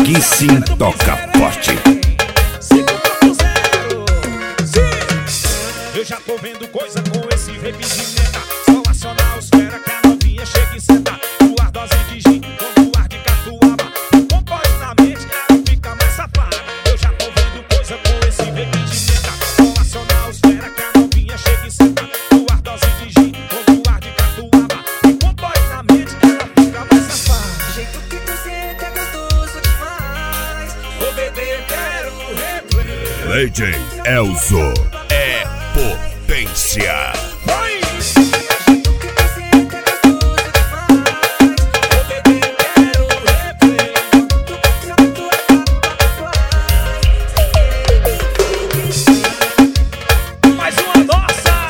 Aqui sim toca forte. Eu já tô vendo coisa com esse reprimenda. Só acionar os fera que a novinha chega e senta. Duas doses de gin com duas de catuaba. Compõe na mente, ela fica mais safada. Eu já tô vendo coisa com esse reprimenda. Só acionar os fera que a novinha chega e senta. Duas doses de gin com duas de catuaba. Compõe na mente, ela fica mais safada. Do jeito que tu senta é gostoso demais. Ô bebê, quero replay. DJ Elzo é potência. Vai! Mais uma nossa!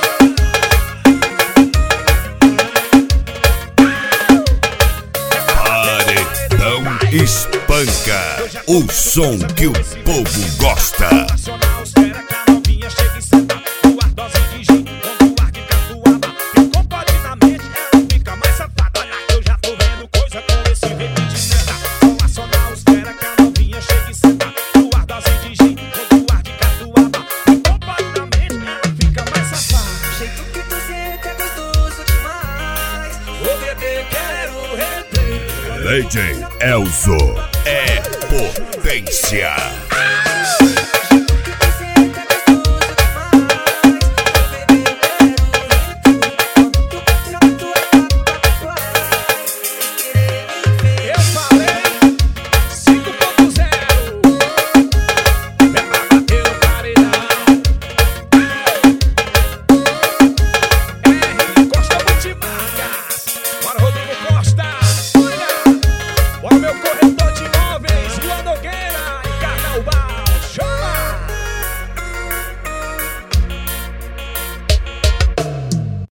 Paredão espanca, o som que o povo gosta. Acionar os fera que a novinha chega e senta. Duas doses de gin com duas de catuaba. E com pode na mente, ela fica mais safada. Eu já tô vendo coisa com esse reprimenda. Só acionar os fera que a novinha chega e senta. Duas doses de gin com duas de catuaba. E com pode na mente, ela fica mais safada. Do jeito que tu senta é gostoso demais. Ô bebê, quero replay. DJ Elzo é potência.